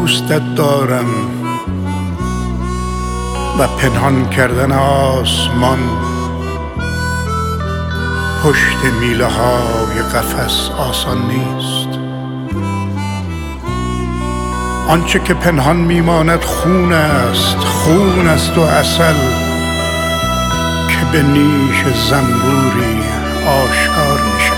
دوستت دارم و پنهان کردن آسمان پشت میله های قفس آسان نیست. آنچه که پنهان میماند خون است، خون است و عسل که به نیش زنبوری آشکار می شود.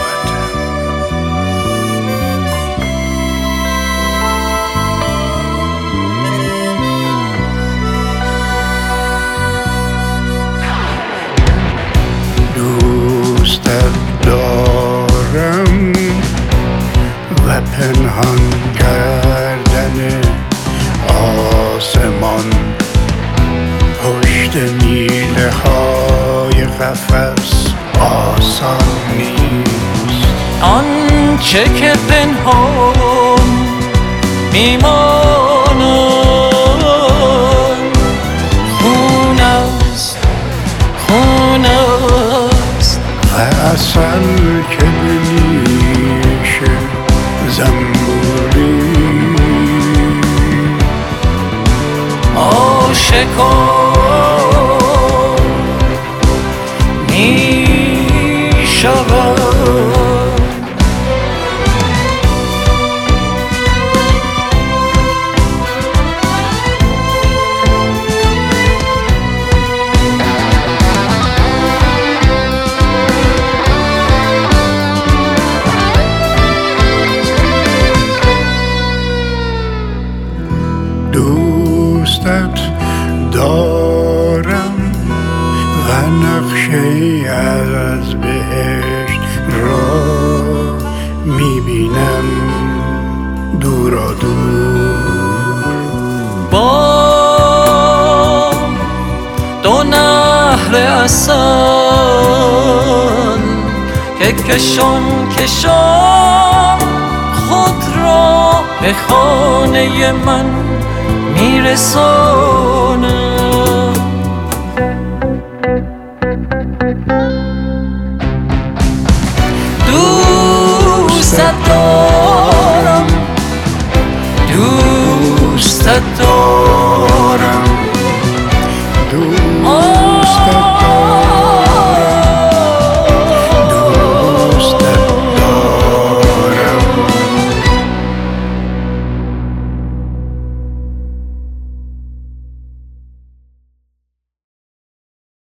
دوستت دارم و پنهان کردن آسمان پشت میله های قفس آسان نیست. آنچه که پنهان میماند خون است، خون است و عسل که به نیش زنبوری آشکار می شود. دوستت دارم و نقشه از بهشت را میبینم دورا دور. با دو نهر عسل که کشان کشان خود را به خانه من میرسانم. دوستت دارم، دوستت دارم.